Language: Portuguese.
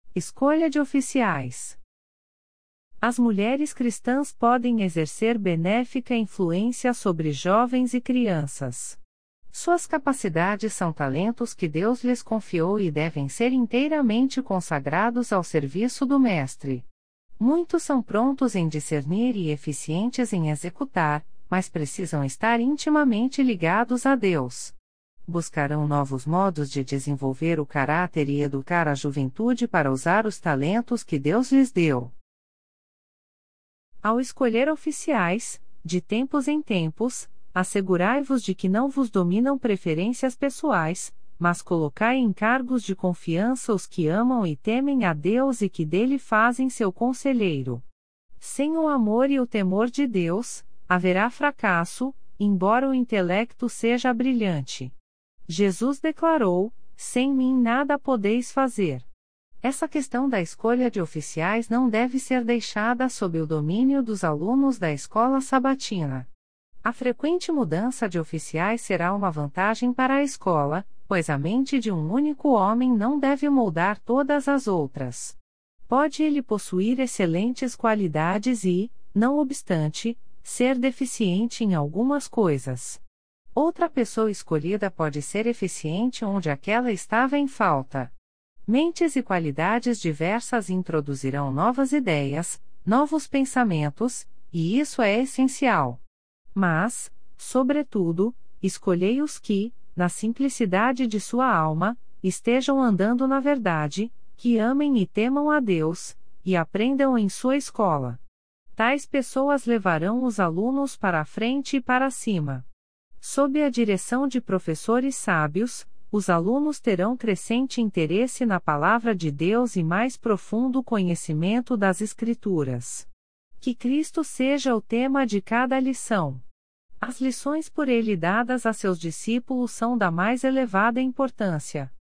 Escolha de oficiais. As mulheres cristãs podem exercer benéfica influência sobre jovens e crianças. Suas capacidades são talentos que Deus lhes confiou e devem ser inteiramente consagrados ao serviço do Mestre. Muitos são prontos em discernir e eficientes em executar, mas precisam estar intimamente ligados a Deus. Buscarão novos modos de desenvolver o caráter e educar a juventude para usar os talentos que Deus lhes deu. Ao escolher oficiais, de tempos em tempos, assegurai-vos de que não vos dominam preferências pessoais, mas colocai em cargos de confiança os que amam e temem a Deus e que dele fazem seu conselheiro. Sem o amor e o temor de Deus, haverá fracasso, embora o intelecto seja brilhante. Jesus declarou: sem mim nada podeis fazer. Essa questão da escolha de oficiais não deve ser deixada sob o domínio dos alunos da escola sabatina. A frequente mudança de oficiais será uma vantagem para a escola, pois a mente de um único homem não deve moldar todas as outras. Pode ele possuir excelentes qualidades e, não obstante, ser deficiente em algumas coisas. Outra pessoa escolhida pode ser eficiente onde aquela estava em falta. Mentes e qualidades diversas introduzirão novas ideias, novos pensamentos, e isso é essencial. Mas, sobretudo, escolhei os que, na simplicidade de sua alma, estejam andando na verdade, que amem e temam a Deus, e aprendam em sua escola. Tais pessoas levarão os alunos para a frente e para cima. Sob a direção de professores sábios, os alunos terão crescente interesse na palavra de Deus e mais profundo conhecimento das Escrituras. Que Cristo seja o tema de cada lição. As lições por ele dadas a seus discípulos são da mais elevada importância.